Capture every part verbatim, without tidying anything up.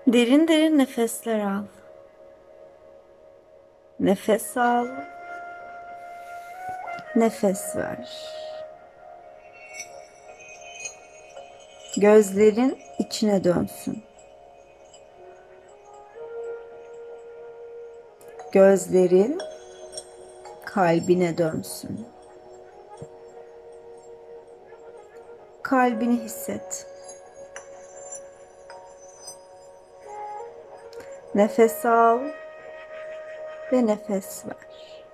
Derin derin nefesler al. Nefes al, nefes ver. Gözlerin içine dönsün. Gözlerin kalbine dönsün. Kalbini hisset. Nefes al ve nefes ver.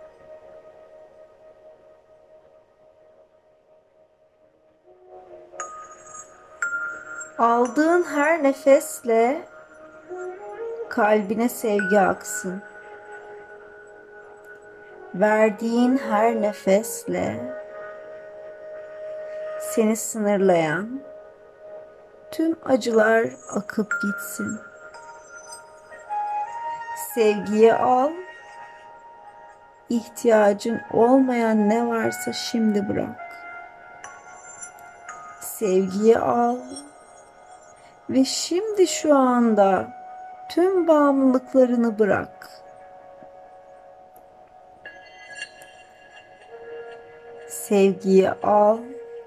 Aldığın her nefesle kalbine sevgi aksın. Verdiğin her nefesle seni sınırlayan tüm acılar akıp gitsin. Sevgiyi al, ihtiyacın olmayan ne varsa şimdi bırak. Sevgiyi al ve şimdi şu anda tüm bağımlılıklarını bırak. Sevgiyi al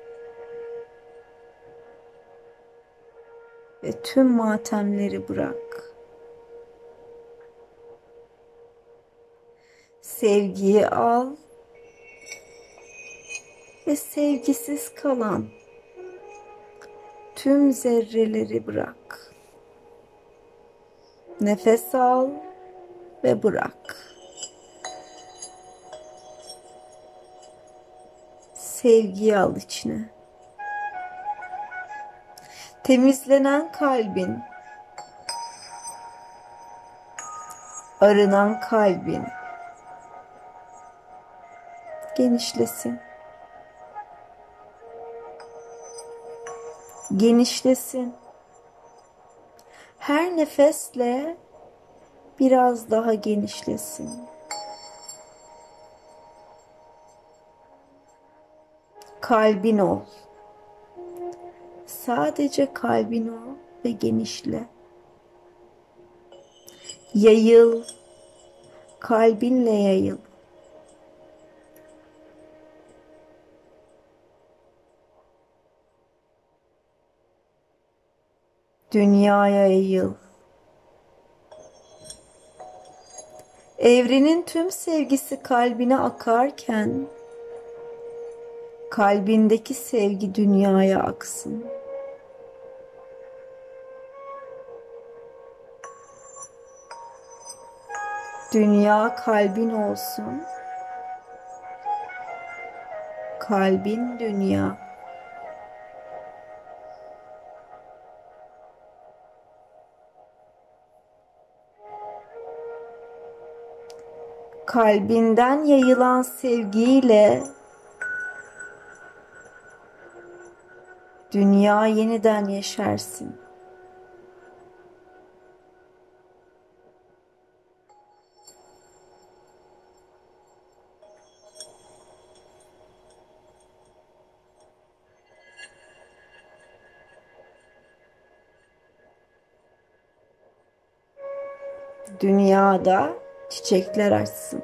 ve tüm matemleri bırak. Sevgiyi al ve sevgisiz kalan tüm zerreleri bırak. Nefes al ve bırak. Sevgiyi al içine. Temizlenen kalbin, arınan kalbin genişlesin. Genişlesin. Her nefesle biraz daha genişlesin. Kalbin ol. Sadece kalbin ol ve genişle. Yayıl. Kalbinle yayıl. Dünyaya yayıl. Evrenin tüm sevgisi kalbine akarken kalbindeki sevgi dünyaya aksın. Dünya kalbin olsun. Kalbin dünya. Kalbinden yayılan sevgiyle dünya yeniden yeşersin. Dünyada çiçekler açsın.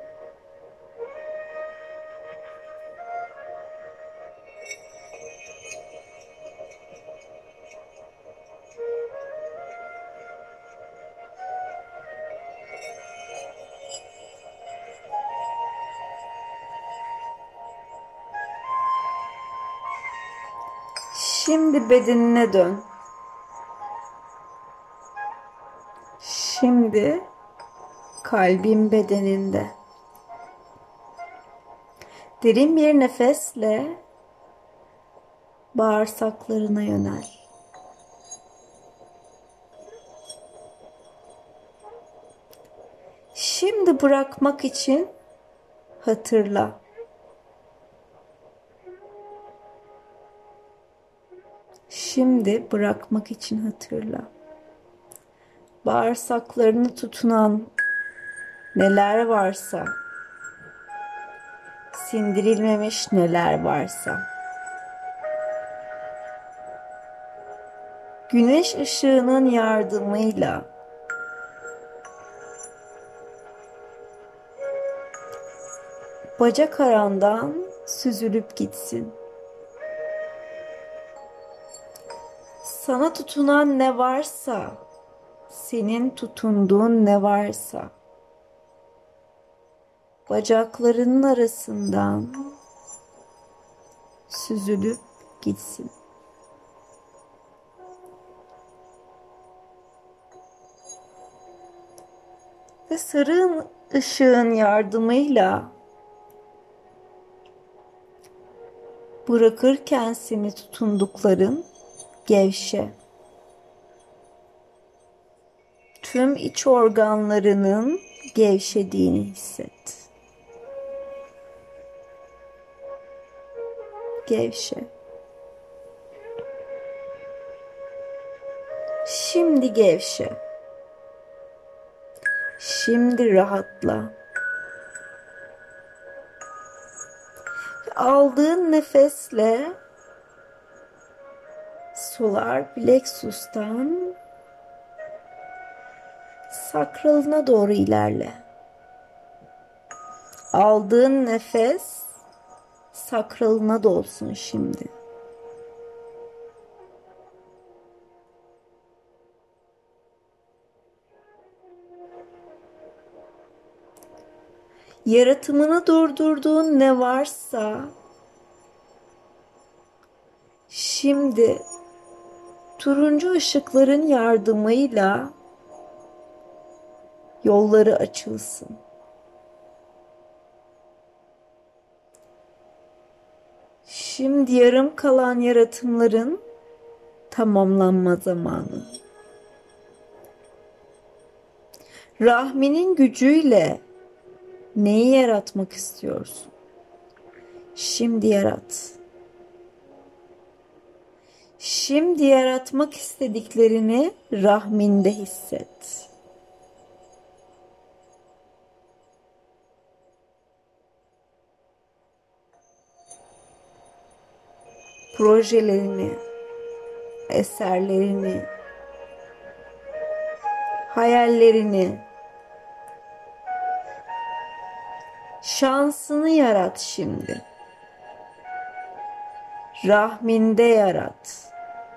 Şimdi bedenine dön. Şimdi kalbin bedeninde. Derin bir nefesle bağırsaklarına yönel. Şimdi bırakmak için hatırla. Şimdi bırakmak için hatırla. Bağırsaklarını tutunan neler varsa, sindirilmemiş neler varsa, Güneş ışığının yardımıyla bacak arandan süzülüp gitsin. Sana tutunan ne varsa, senin tutunduğun ne varsa, bacaklarının arasından süzülüp gitsin. Ve sarı ışığın yardımıyla bırakırken seni tutundukların gevşe. Tüm iç organlarının gevşediğini hisset. Gevşe. Şimdi gevşe. Şimdi rahatla. Aldığın nefesle solar plexus'tan sakralına doğru ilerle. Aldığın nefes sakralına dolsun şimdi. Yaratımını durdurduğun ne varsa şimdi turuncu ışıkların yardımıyla yolları açılsın. Şimdi yarım kalan yaratımların tamamlanma zamanı. Rahminin gücüyle neyi yaratmak istiyorsun? Şimdi yarat. Şimdi yaratmak istediklerini rahminde hisset. Projelerini, eserlerini, hayallerini, şansını yarat şimdi. Rahminde yarat.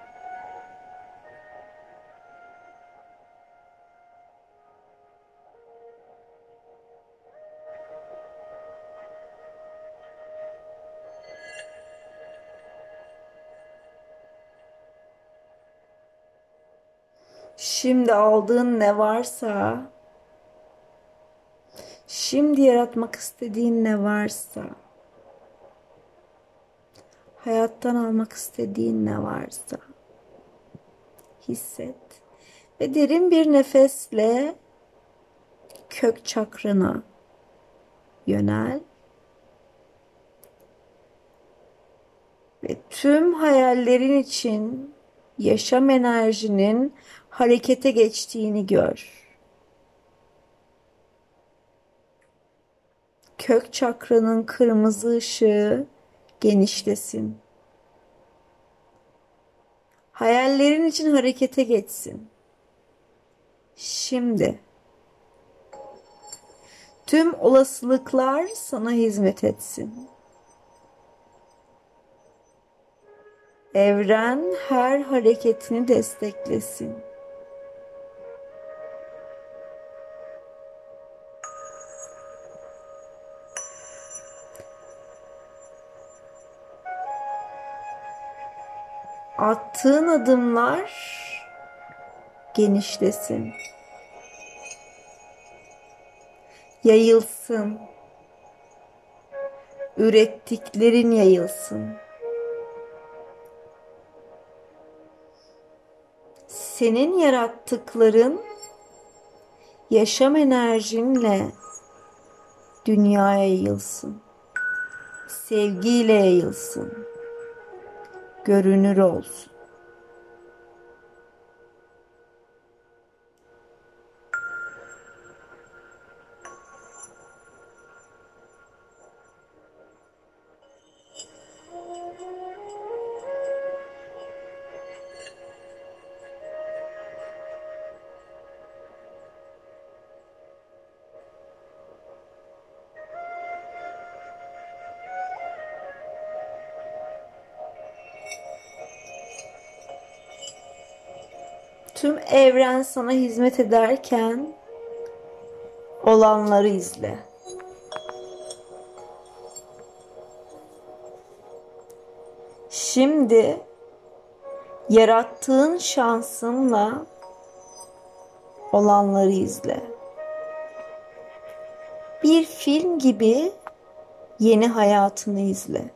Şimdi aldığın ne varsa, şimdi yaratmak istediğin ne varsa, hayattan almak istediğin ne varsa hisset ve derin bir nefesle kök çakrana yönel ve tüm hayallerin için yaşam enerjinin harekete geçtiğini gör. Kök çakranın kırmızı ışığı genişlesin. Hayallerin için harekete geçsin. Şimdi tüm olasılıklar sana hizmet etsin. Evren her hareketini desteklesin. Attığın adımlar genişlesin. Yayılsın. Ürettiklerin yayılsın. Senin yarattıkların yaşam enerjinle dünyaya yayılsın. Sevgiyle yayılsın. Görünür olsun. Tüm evren sana hizmet ederken olanları izle. Şimdi yarattığın şansınla olanları izle. Bir film gibi yeni hayatını izle.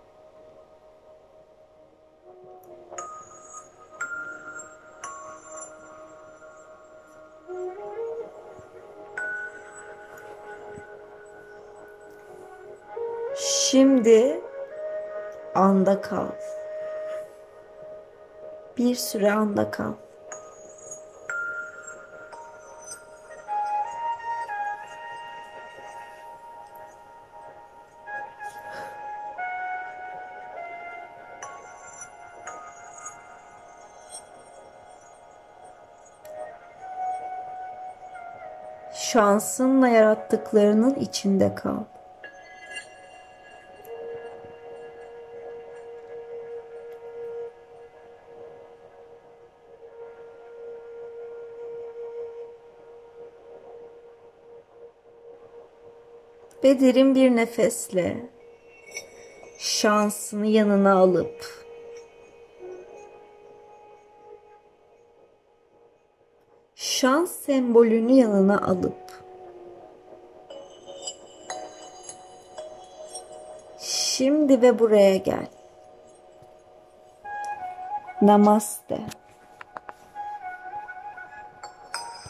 Şimdi anda kal. Bir süre anda kal. Şansınla yarattıklarının içinde kal. Ve derin bir nefesle şansını yanına alıp şans sembolünü yanına alıp şimdi ve buraya gel. Namaste.